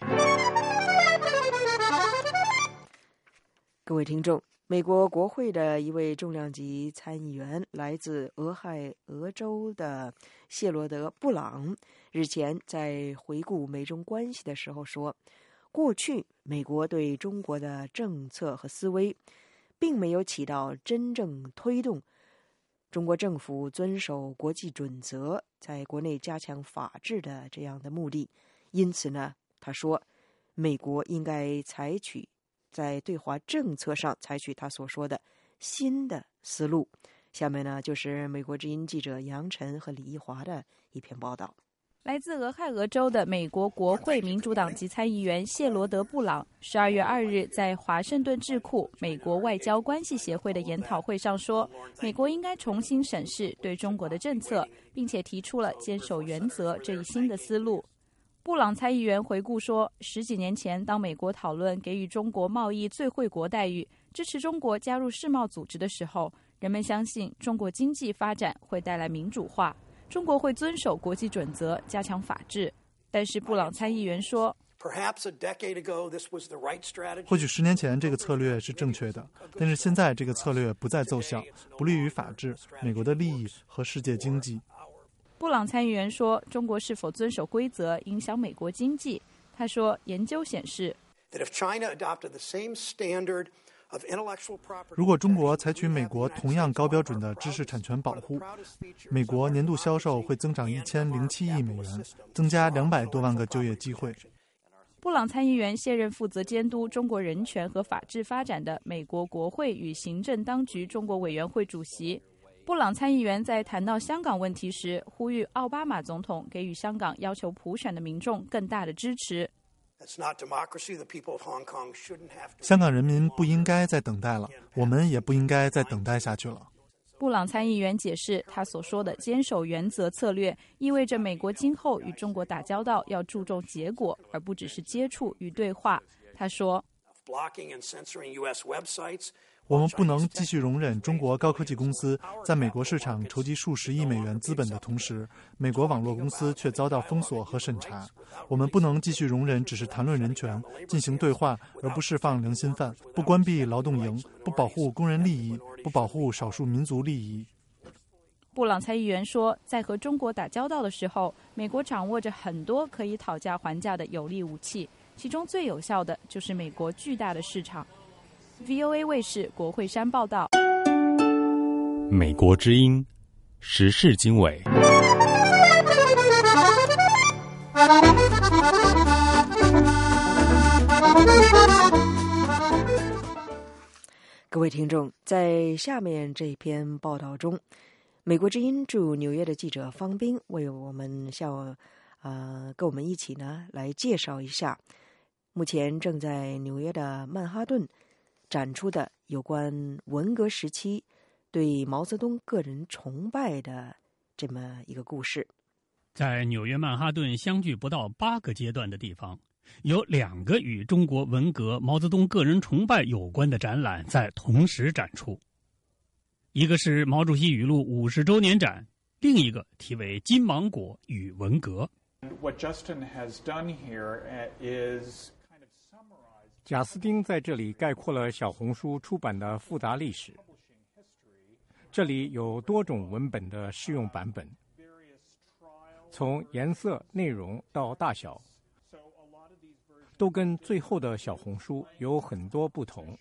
各位听众，美国国会的一位重量级参议员，来自俄亥俄州的谢罗德·布朗，日前在回顾美中关系的时候说，过去美国对中国的政策和思维并没有起到真正推动中国政府遵守国际准则，在国内加强法治的这样的目的。因此呢，他说美国应该采取在对华政策上采取他所说的新的思路。下面呢，就是美国之音记者杨晨和李一华的一篇报道。 来自俄亥俄州的美国国会民主党籍参议员谢罗德·布朗十二月二日在华盛顿智库美国外交关系协会的研讨会上说，美国应该重新审视对中国的政策，并且提出了坚守原则这一新的思路。布朗参议员回顾说，十几年前当美国讨论给予中国贸易最惠国待遇，支持中国加入世贸组织的时候，人们相信中国经济发展会带来民主化，中国会遵守国际准则，加强法治。但是布朗参议员说， 或许十年前这个策略是正确的，但是现在这个策略不再奏效，不利于法治、美国的利益和世界经济。 布朗参议员说，中国是否遵守规则影响美国经济。他说，研究显示， 如果中国采取美国同样高标准的知识产权保护，美国年度销售会增长一千零七亿美元，增加两百多万个就业机会。 布朗参议员现任负责监督中国人权和法治发展的美国国会与行政当局中国委员会主席。布朗参议员在谈到香港问题时，呼吁奥巴马总统给予香港要求普选的民众更大的支持。 香港人民不应该再等待了，我们也不应该再等待下去了。 布朗参议员解释，他所说的坚守原则策略意味着美国今后与中国打交道要注重结果，而不只是接触与对话。他说， 我们不能继续容忍中国高科技公司在美国市场筹集数十亿美元资本的同时，美国网络公司却遭到封锁和审查。我们不能继续容忍只是谈论人权、进行对话，而不释放良心犯，不关闭劳动营，不保护工人利益，不保护少数民族利益。 布朗参议员说，在和中国打交道的时候，美国掌握着很多可以讨价还价的有力武器，其中最有效的就是美国巨大的市场。V O A 卫视国会山报道。 美国之音时事经纬。 各位听众，在下面这篇报道中，美国之音驻纽约的记者方斌为我们向呃跟我们一起呢来介绍一下目前正在纽约的曼哈顿展出的有关文革时期对毛泽东个人崇拜的这么一个故事。 在纽约曼哈顿相距不到八个阶段的地方，有两个与中国文革毛泽东个人崇拜有关的展览在同时展出，一个是毛主席语录五十周年展，另一个题为金芒果与文革。 What Justin has done here is 贾斯汀在这里概括了小红书出版的复杂历史。这里有多种文本的适用版本，从颜色、内容到大小，都跟最后的小红书有很多不同。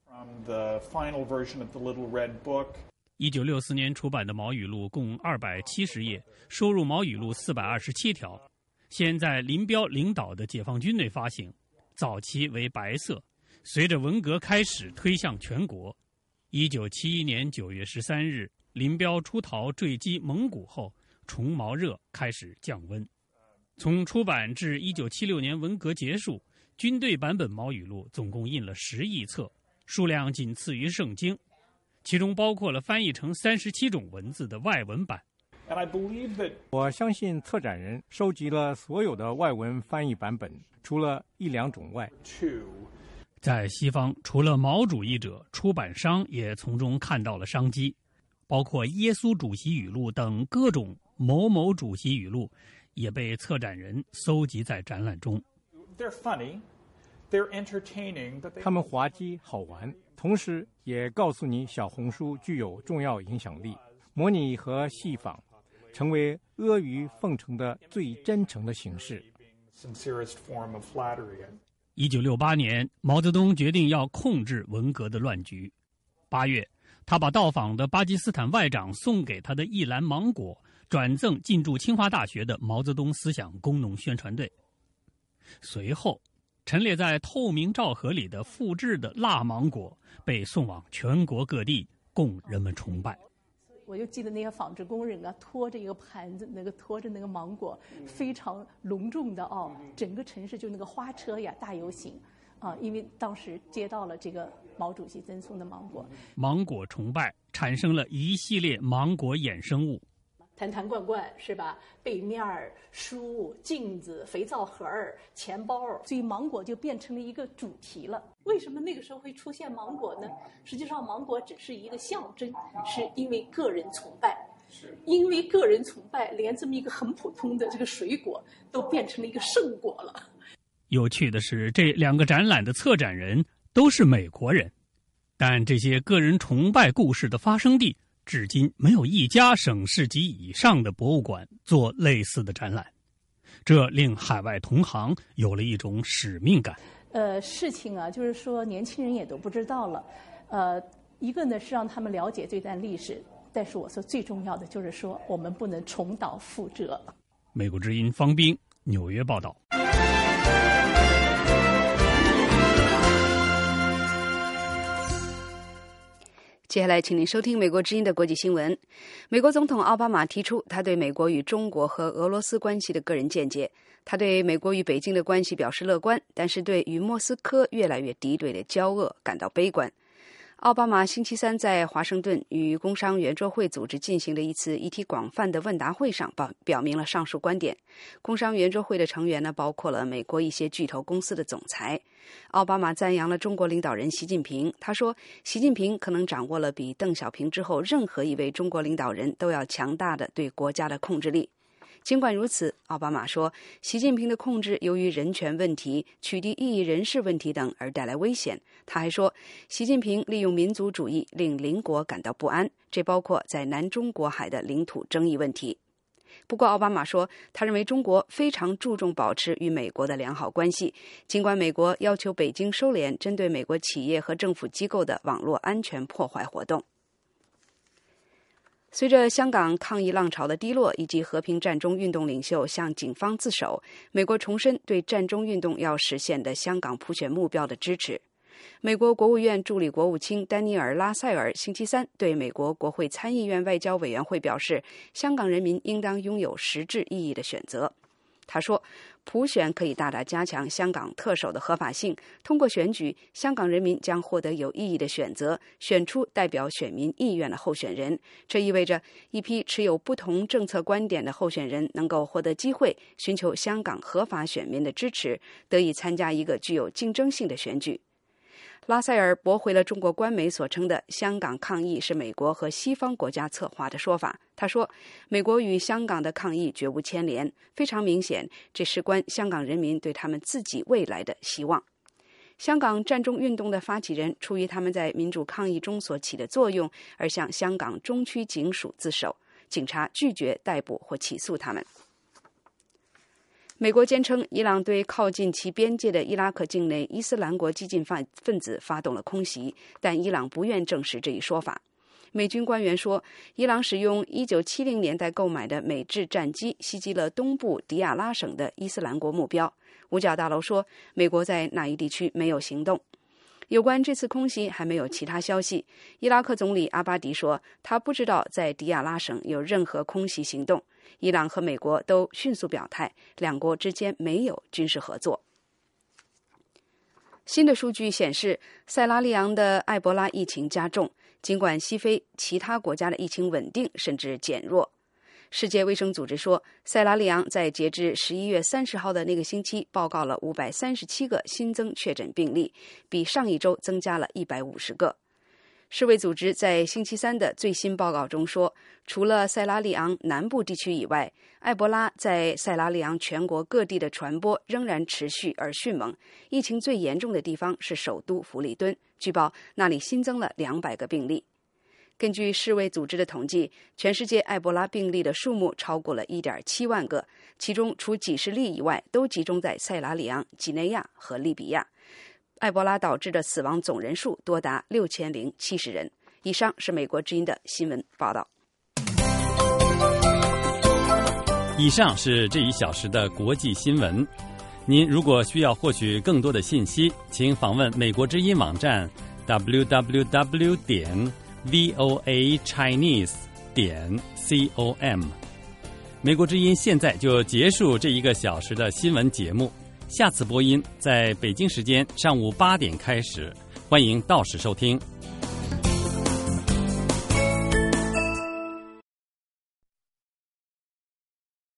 一九六四年出版的毛语录共二百七十页，收入毛语录四百二十七条，现在林彪领导的解放军内发行。早期为白色，随着文革开始推向全国。一九七一年九月十三日，林彪出逃坠机蒙古后，虫毛热开始降温。从出版至一九七六年文革结束，军队版本毛语录总共印了十亿册，数量仅次于圣经，其中包括了翻译成三十七种文字的外文版。 我相信策展人收集了所有的外文翻译版本，除了一两种外。 在西方，除了毛主义者，出版商也从中看到了商机，包括耶稣主席语录等各种某某主席语录也被策展人搜集在展览中。 他们滑稽好玩，同时也告诉你小红书具有重要影响力，模拟和戏仿成为阿谀奉承的最真诚的形式。 一九六八年，毛泽东决定要控制文革的乱局。八月，他把到访的巴基斯坦外长送给他的一篮芒果转赠进驻清华大学的毛泽东思想工农宣传队。随后，陈列在透明罩盒里的复制的辣芒果被送往全国各地，供人们崇拜。 我就记得那些纺织工人啊，拖着一个盘子，那个拖着那个芒果，非常隆重的哦，整个城市就那个花车呀，大游行啊，因为当时接到了这个毛主席赠送的芒果。 芒果崇拜产生了一系列芒果衍生物。 坛坛罐罐是吧？背面儿、书、镜子、肥皂盒儿、钱包，所以芒果就变成了一个主题了。为什么那个时候会出现芒果呢？实际上，芒果只是一个象征，是因为个人崇拜。因为个人崇拜，连这么一个很普通的这个水果都变成了一个圣果了。 有趣的是，这两个展览的策展人都是美国人，但这些个人崇拜故事的发生地，至今没有一家省市级以上的博物馆做类似的展览，这令海外同行有了一种使命感。 呃，事情啊，就是说年轻人也都不知道了。呃，一个呢是让他们了解这段历史，但是我说最重要的就是说，我们不能重蹈覆辙。 美国之音方斌，纽约报道。 接下来，请您收听美国之音的国际新闻。美国总统奥巴马提出他对美国与中国和俄罗斯关系的个人见解。他对美国与北京的关系表示乐观，但是对与莫斯科越来越敌对的交恶感到悲观。奥巴马星期三在华盛顿与工商圆桌会组织进行的一次议题广泛的问答会上表明了上述观点。工商圆桌会的成员呢，包括了美国一些巨头公司的总裁。奥巴马赞扬了中国领导人习近平，他说习近平可能掌握了比邓小平之后任何一位中国领导人都要强大的对国家的控制力。尽管如此，奥巴马说，习近平的控制由于人权问题、取缔异议人士问题等而带来危险。他还说，习近平利用民族主义令邻国感到不安，这包括在南中国海的领土争议问题。不过，奥巴马说，他认为中国非常注重保持与美国的良好关系，尽管美国要求北京收敛针对美国企业和政府机构的网络安全破坏活动。随着香港抗议浪潮的低落，以及和平占中运动领袖向警方自首，美国重申对占中运动要实现的香港普选目标的支持。美国国务院助理国务卿丹尼尔·拉塞尔星期三对美国国会参议院外交委员会表示，香港人民应当拥有实质意义的选择。他说，普选可以大大加强香港特首的合法性，通过选举，香港人民将获得有意义的选择，选出代表选民意愿的候选人。这意味着一批持有不同政策观点的候选人能够获得机会，寻求香港合法选民的支持，得以参加一个具有竞争性的选举。拉塞尔驳回了中国官媒所称的香港抗议是美国和西方国家策划的说法。他说，美国与香港的抗议绝无牵连，非常明显，这事关香港人民对他们自己未来的希望。香港占中运动的发起人出于他们在民主抗议中所起的作用，而向香港中区警署自首，警察拒绝逮捕或起诉他们。美国坚称，伊朗对靠近其边界的伊拉克境内伊斯兰国激进分子发动了空袭，但伊朗不愿证实这一说法。美军官员说，伊朗使用一九七零年代购买的美制战机袭击了东部迪亚拉省的伊斯兰国目标。五角大楼说，美国在那一地区没有行动。有关这次空袭还没有其他消息。伊拉克总理阿巴迪说，他不知道在迪亚拉省有任何空袭行动。伊朗和美国都迅速表态，两国之间没有军事合作。新的数据显示，塞拉利昂的埃博拉疫情加重，尽管西非其他国家的疫情稳定甚至减弱。世界卫生组织说，塞拉利昂在截至十一月三十号的那个星期报告了五百三十七个新增确诊病例，比上一周增加了一百五十个。世卫组织在星期三的最新报告中说，除了塞拉利昂南部地区以外，埃博拉在塞拉利昂全国各地的传播仍然持续而迅猛。疫情最严重的地方是首都弗里敦，据报那里新增了两百个病例。根据世卫组织的统计，全世界埃博拉病例的数目超过了 一点七万个，其中除几十例以外，都集中在塞拉利昂、几内亚和利比亚。埃博拉导致的死亡总人数多达六千零七十人。以上是美国之音的新闻报道。 以上是这一小时的国际新闻。您如果需要获取更多的信息，请访问美国之音网站 double u double u double u 点 voa chinese 点 com。美国之音现在就结束这一个小时的新闻节目，下次播音在北京时间上午八点开始，欢迎到时收听。